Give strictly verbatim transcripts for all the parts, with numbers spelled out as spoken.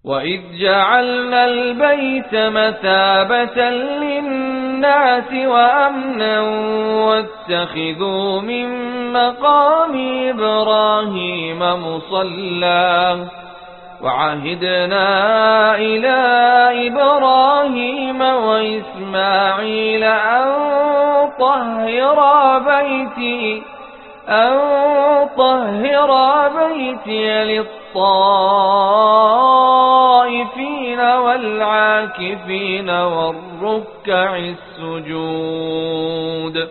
وإذ جعلنا البيت مثابة للناس وأمنا واتخذوا من مقام إبراهيم مصلى وعهدنا إلى إبراهيم وإسماعيل أن طهرا بيتي أن طهرا بيتي للطائفين والعاكفين والركع السجود.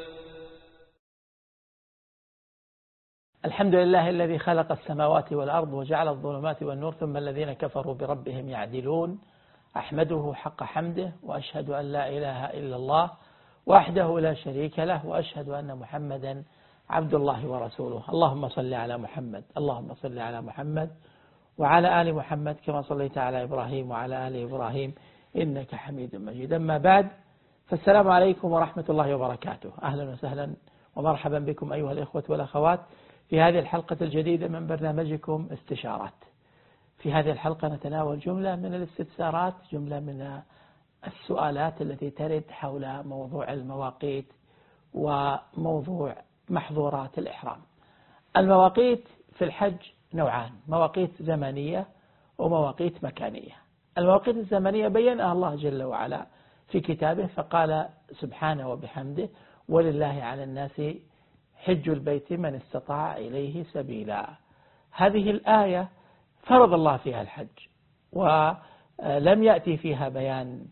الحمد لله الذي خلق السماوات والأرض وجعل الظلمات والنور ثم الذين كفروا بربهم يعدلون. أحمده حق حمده وأشهد أن لا إله إلا الله وحده لا شريك له وأشهد أن محمدا عبد الله ورسوله. اللهم صل على محمد اللهم صل على محمد وعلى آل محمد كما صليت على إبراهيم وعلى آل إبراهيم إنك حميد مجيد. أما بعد، فالسلام عليكم ورحمة الله وبركاته. أهلا وسهلا ومرحبا بكم أيها الإخوة والأخوات في هذه الحلقة الجديدة من برنامجكم استشارات. في هذه الحلقة نتناول جملة من الاستفسارات، جملة من السؤالات التي ترد حول موضوع المواقيت وموضوع محظورات الإحرام. المواقيت في الحج نوعان: مواقيت زمنية ومواقيت مكانية. المواقيت الزمنية بينها الله جل وعلا في كتابه، فقال سبحانه وبحمده: ولله على الناس حج البيت من استطاع إليه سبيلا. هذه الآية فرض الله فيها الحج، ولم يأتي فيها بيان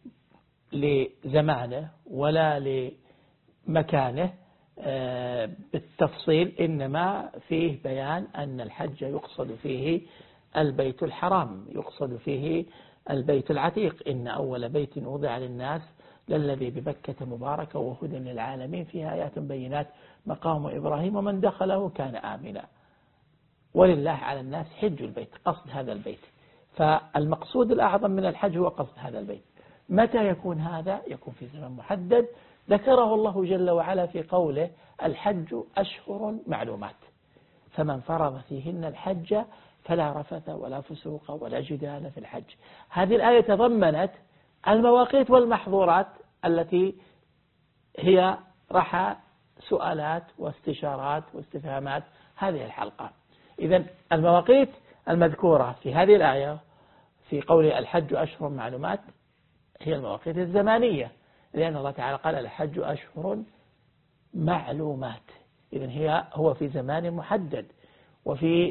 لزمانه ولا لمكانه بالتفصيل، إنما فيه بيان أن الحج يقصد فيه البيت الحرام، يقصد فيه البيت العتيق. إن أول بيت وضع للناس للذي ببكة مباركة وهدى للعالمين فيها آيات بينات مقام إبراهيم ومن دخله كان آمنا. ولله على الناس حج البيت، قصد هذا البيت. فالمقصود الأعظم من الحج هو قصد هذا البيت. متى يكون هذا؟ يكون في زمن محدد ذكره الله جل وعلا في قوله: الحج أشهر معلومات، فمن فرض فيهن الحج فلا رفث ولا فسوق ولا جدال في الحج. هذه الآية تضمنت المواقيت والمحظورات التي هي رحى سؤالات واستشارات واستفهامات هذه الحلقة. إذن المواقيت المذكورة في هذه الآية في قول الحج أشهر معلومات هي المواقيت الزمانية، لأن الله تعالى قال: الحج أشهر معلومات. إذن هي هو في زمان محدد وفي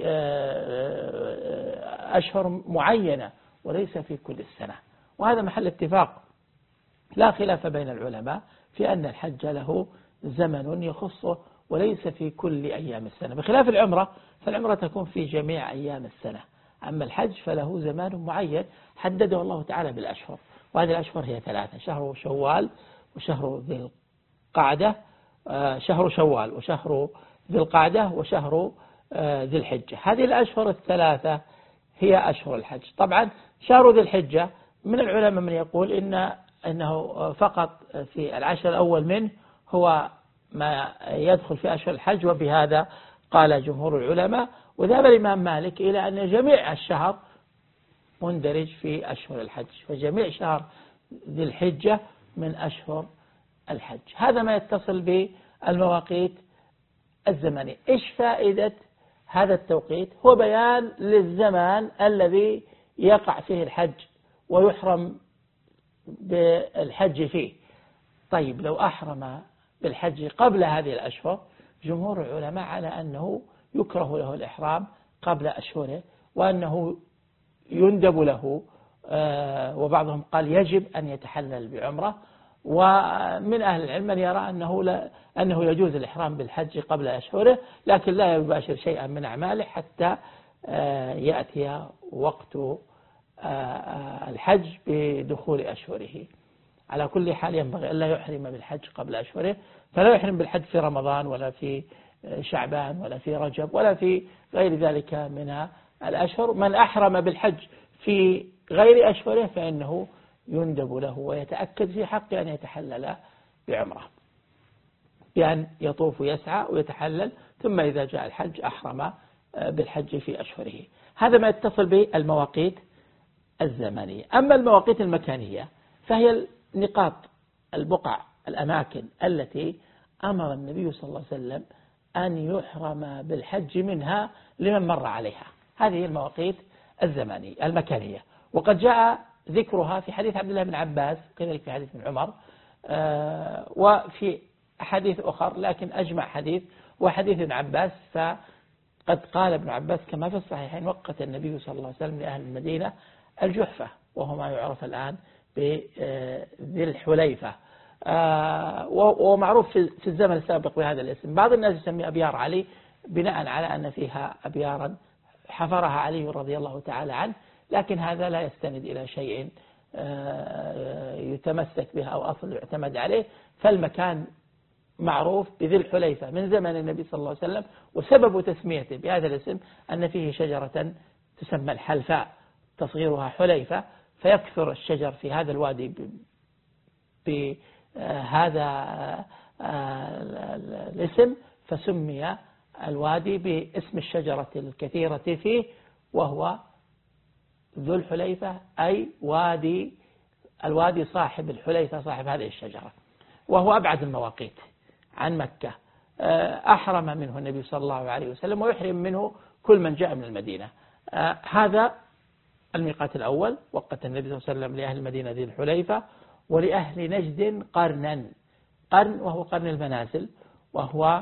أشهر معينة وليس في كل السنة، وهذا محل اتفاق لا خلاف بين العلماء في أن الحج له زمن يخصه وليس في كل أيام السنة، بخلاف العمرة، فالعمرة تكون في جميع أيام السنة. أما الحج فله زمان معين حدده الله تعالى بالأشهر، وهذه الأشهر هي ثلاثة: شهر شوال وشهر ذي القعدة شهر شوال وشهر ذي القعدة وشهر ذي الحجة. هذه الأشهر الثلاثة هي أشهر الحج. طبعا شهر ذي الحجة من العلماء من يقول إن أنه فقط في العشر الأول منه هو ما يدخل في أشهر الحج، وبهذا قال جمهور العلماء. وذهب الإمام مالك إلى أن جميع الشهر مندرج في أشهر الحج، فجميع شهر ذي الحجة من أشهر الحج. هذا ما يتصل بالمواقيت الزمنية. إيش فائدة هذا التوقيت؟ هو بيان للزمان الذي يقع فيه الحج ويحرم بالحج فيه. طيب، لو أحرم بالحج قبل هذه الأشهر، جمهور العلماء على أنه يكره له الإحرام قبل أشهره، وأنه يندب له، وبعضهم قال يجب أن يتحلل بعمرة. ومن أهل العلم من يرى أنه, لا أنه يجوز الإحرام بالحج قبل أشهره، لكن لا يباشر شيئا من أعماله حتى يأتي وقت الحج بدخول أشهره. على كل حال ينبغي أن لا يحرم بالحج قبل أشهره، فلا يحرم بالحج في رمضان ولا في شعبان ولا في رجب ولا في غير ذلك من الأشهر. من أحرم بالحج في غير أشهره فإنه يندب له ويتأكد في حقه أن يتحلل بعمره، بأن يطوف ويسعى ويتحلل، ثم إذا جاء الحج أحرم بالحج في أشهره. هذا ما يتصل بالمواقيت الزمنية. أما المواقيت المكانية فهي النقاط، البقع، الأماكن التي أمر النبي صلى الله عليه وسلم أن يحرم بالحج منها لمن مر عليها. هذه المواقيت الزمنية المكانية، وقد جاء ذكرها في حديث عبد الله بن عباس وكذلك في حديث ابن عمر آه وفي حديث أخر، لكن أجمع حديث وحديث ابن عباس. فقد قال ابن عباس كما في الصحيحين: وقت النبي صلى الله عليه وسلم لأهل المدينة الجحفة، وهو ما يعرف الآن بذي الحليفة، آه ومعروف في الزمن السابق بهذا الاسم. بعض الناس يسمي أبيار علي بناء على أن فيها أبيارا حفرها علي رضي الله تعالى عنه، لكن هذا لا يستند إلى شيء آه يتمسك به أو أصل يعتمد عليه. فالمكان معروف بذي الحليفة من زمن النبي صلى الله عليه وسلم، وسبب تسميته بهذا الاسم أن فيه شجرة تسمى الحلفاء تصغيرها حليفة، فيكثر الشجر في هذا الوادي بهذا الاسم، فسمي الوادي باسم الشجرة الكثيرة فيه، وهو ذو الحليفة، أي وادي الوادي صاحب الحليفة، صاحب هذه الشجرة، وهو أبعد المواقيت عن مكة. أحرم منه النبي صلى الله عليه وسلم، ويحرم منه كل من جاء من المدينة. هذا الميقات الأول، وقت النبي صلى الله عليه وسلم لأهل المدينة ذي الحليفة، ولأهل نجد قرنا. قرن وهو قرن المنازل، وهو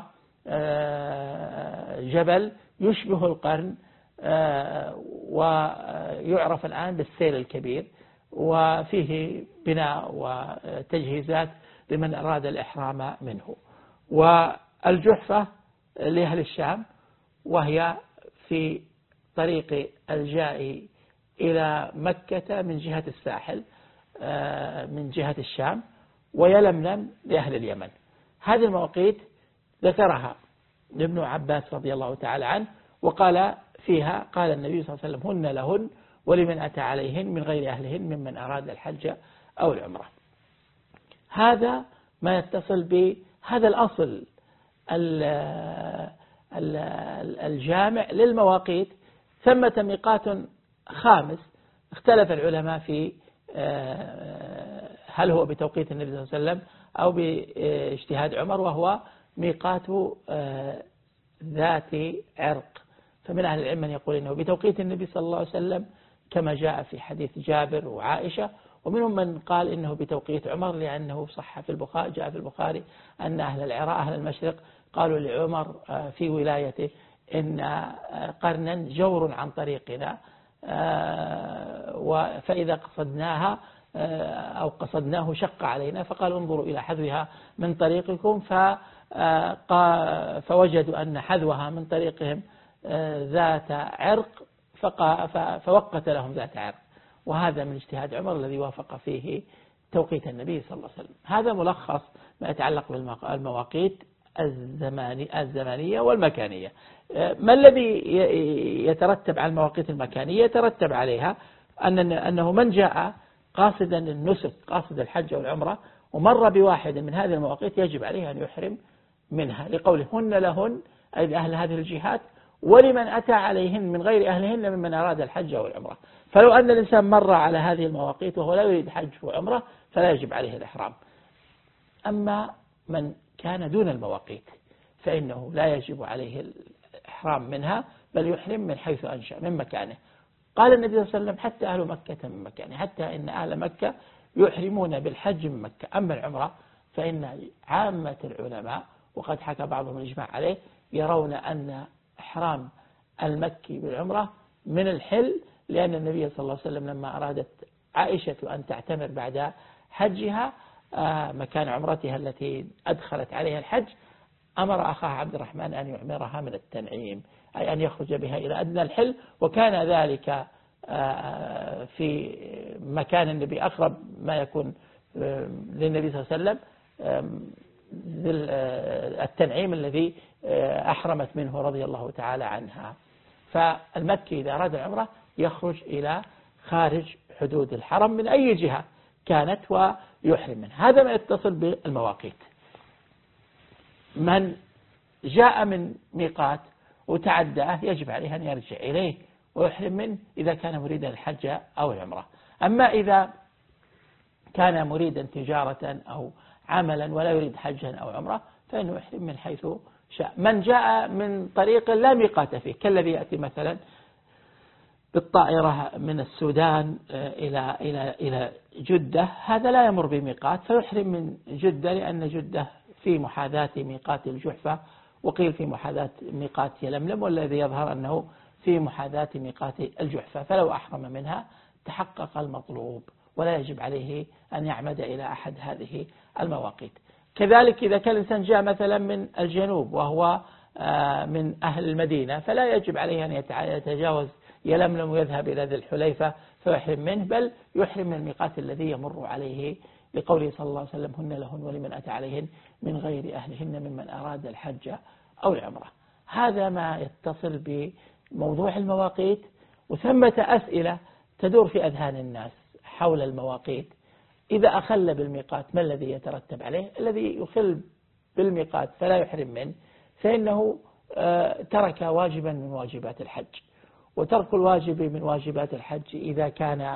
جبل يشبه القرن ويعرف الآن بالسيل الكبير، وفيه بناء وتجهيزات لمن أراد الإحرام منه. والجحفة لأهل الشام، وهي في طريق الجاء إلى مكة من جهة الساحل من جهة الشام، ويلملم لأهل اليمن. هذه المواقيت ذكرها ابن عباس رضي الله تعالى عنه، وقال فيها: قال النبي صلى الله عليه وسلم: هن لهن ولمن أتى عليهن من غير أهلهن ممن أراد الحج أو العمرة. هذا ما يتصل بهذا الأصل الجامع للمواقيت. ثمة ميقات خامس اختلف العلماء في هل هو بتوقيت النبي صلى الله عليه وسلم أو باجتهاد عمر، وهو ميقات ذات عرق. فمن أهل العلم من يقول إنه بتوقيت النبي صلى الله عليه وسلم كما جاء في حديث جابر وعائشة، ومنهم من قال إنه بتوقيت عمر، لأنه صح في البخاري، جاء في البخاري أن أهل العراق أهل المشرق قالوا لعمر في ولايته: إن قرنا جور عن طريقنا، فإذا قصدناها أو قصدناه شق علينا، فقال: انظروا إلى حذوها من طريقكم، فوجدوا أن حذوها من طريقهم ذات عرق، فوقت لهم ذات عرق. وهذا من اجتهاد عمر الذي وافق فيه توقيت النبي صلى الله عليه وسلم. هذا ملخص ما يتعلق بالمواقيت الزمانية والمكانية. ما الذي يترتب على المواقيت المكانية؟ يترتب عليها أن أنه من جاء قاصدا النسك، قاصد الحج والعمرة، ومر بواحد من هذه المواقيت، يجب عليه أن يحرم منها، لقوله: هن لهن، أي لأهل هذه الجهات، ولمن أتى عليهن من غير أهلهن ممن أراد الحج والعمرة. فلو أن الإنسان مر على هذه المواقيت وهو لا يريد حج وعمرة فلا يجب عليه الإحرام. أما من كان دون المواقيت فإنه لا يجب عليه الإحرام منها، بل يحرم من حيث أنشأ من مكانه. قال النبي صلى الله عليه وسلم: حتى أهل مكة من مكانه، حتى إن أهل مكة يحرمون بالحج من مكة. أما العمرة فإن عامة العلماء، وقد حكى بعضهم الإجماع عليه، يرون أن إحرام المكي بالعمرة من الحل، لأن النبي صلى الله عليه وسلم لما أرادت عائشة أن تعتمر بعد حجها مكان عمرتها التي أدخلت عليها الحج، أمر أخاها عبد الرحمن أن يعمرها من التنعيم، أي أن يخرج بها إلى أدنى الحل. وكان ذلك في مكان النبي أقرب ما يكون للنبي صلى الله عليه وسلم، التنعيم الذي أحرمت منه رضي الله تعالى عنها. فالمكي إذا أراد العمرة يخرج إلى خارج حدود الحرم من أي جهة كانت ويحرم منها. هذا ما يتصل بالمواقيت. من جاء من ميقات وتعداه يجب عليه أن يرجع إليه ويحرم منه إذا كان مريدا الحج أو العمرة. أما إذا كان مريدا تجارة أو عملا ولا يريد حجا أو عمرة فإنه يحرم من حيث شاء. من جاء من طريق لا ميقات فيه كالذي يأتي مثلا بالطائرة من السودان إلى إلى إلى جدة، هذا لا يمر بميقات فيحرم من جدة، لأن جدة في محاذاة ميقات الجحفة، وقيل في محاذاة ميقات يلملم، والذي يظهر أنه في محاذاة ميقات الجحفة، فلو أحرم منها تحقق المطلوب ولا يجب عليه أن يعمد إلى أحد هذه المواقيت. كذلك إذا كان الإنسان جاء مثلا من الجنوب وهو من أهل المدينة فلا يجب عليه أن يتجاوز يلملم ويذهب إلى ذي الحليفة فيحرم منه، بل يحرم من الميقات الذي يمر عليه، لقوله صلى الله عليه وسلم هن لهن ولمن أتى عليهن من غير أهلهن ممن أراد الحج أو العمرة. هذا ما يتصل بموضوع المواقيت. وثمة أسئلة تدور في أذهان الناس حول المواقيت. إذا أخل بالميقات ما الذي يترتب عليه؟ الذي يخل بالميقات فلا يحرم منه فإنه ترك واجبا من واجبات الحج، وترك الواجب من واجبات الحج إذا كان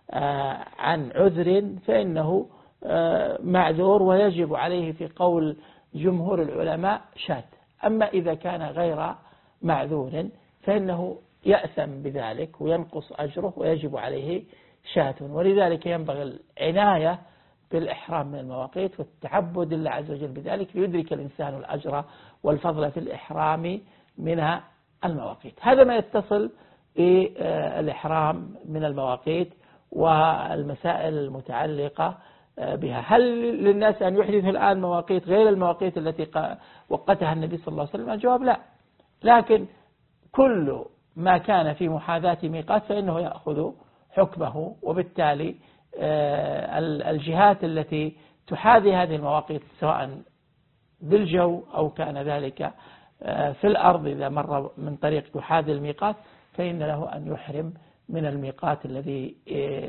عن عذر فإنه معذور ويجب عليه في قول جمهور العلماء شاة. أما إذا كان غير معذور فإنه يأثم بذلك وينقص أجره ويجب عليه شاة. ولذلك ينبغي العناية بالإحرام من المواقيت والتعبد لله عز وجل بذلك ليدرك الإنسان الأجر والفضل في الإحرام من المواقيت. هذا ما يتصل بالإحرام من المواقيت والمسائل المتعلقة بها. هل للناس أن يحدثوا الآن مواقيت غير المواقيت التي وقتها النبي صلى الله عليه وسلم؟ الجواب لا، لكن كل ما كان في محاذاة ميقات فإنه يأخذ حكمه، وبالتالي الجهات التي تحاذي هذه المواقيت سواء بالجو أو كان ذلك في الأرض إذا مر من طريق يحاذي الميقات فإن له أن يحرم من الميقات الذي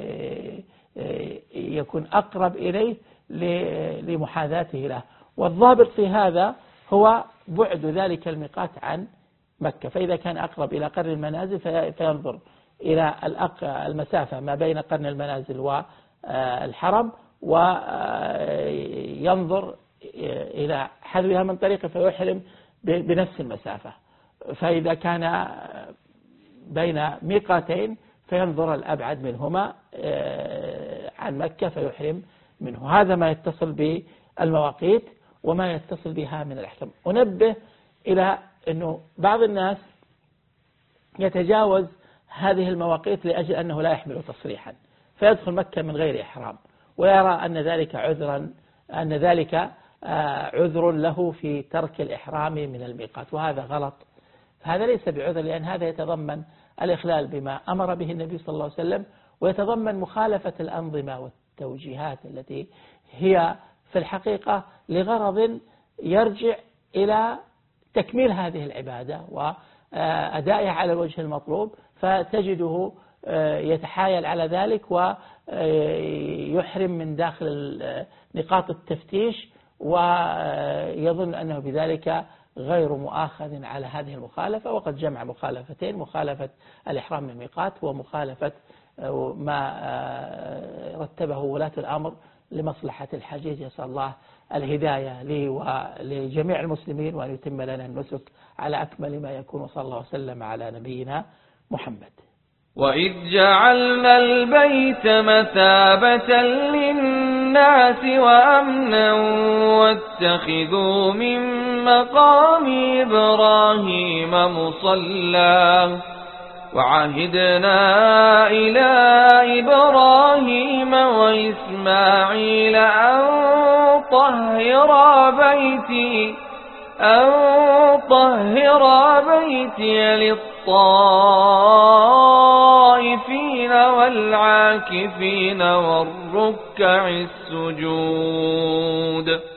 يكون أقرب إليه لمحاذاته له. والضابط في هذا هو بعد ذلك الميقات عن مكة، فإذا كان أقرب إلى قرن المنازل فينظر إلى المسافة ما بين قرن المنازل والحرم وينظر إلى حذوها من طريقه فيحرم بنفس المسافة. فإذا كان بين ميقاتين فينظر الأبعد منهما عن مكة فيحرم منه. هذا ما يتصل بالمواقيت وما يتصل بها من الأحكام. أنبه إلى أنه بعض الناس يتجاوز هذه المواقيت لأجل أنه لا يحمل تصريحا فيدخل مكة من غير إحرام ويرى أن ذلك عذرا أن ذلك عذر له في ترك الإحرام من الميقات، وهذا غلط. هذا ليس بعذر، لأن هذا يتضمن الإخلال بما أمر به النبي صلى الله عليه وسلم، ويتضمن مخالفة الأنظمة والتوجيهات التي هي في الحقيقة لغرض يرجع إلى تكميل هذه العبادة وأدائها على الوجه المطلوب، فتجده يتحايل على ذلك ويحرم من داخل نقاط التفتيش ويظن أنه بذلك غير مؤاخذ على هذه المخالفة، وقد جمع مخالفتين: مخالفة الإحرام من الميقات ومخالفة ما رتبه ولاة الأمر لمصلحة الحجيج. يسأل الله الهداية لي ولجميع المسلمين وأن يتم لنا النسك على أكمل ما يكون، وصلى الله وسلم على نبينا محمد. وإذ جعلنا البيت مثابة للناس وأمنا واتخذوا من مقام إبراهيم مصلى وعهدنا إلى إبراهيم وإسماعيل أن طهرا بيتي أن طهرا بيتي للطائفين والعاكفين والركع السجود.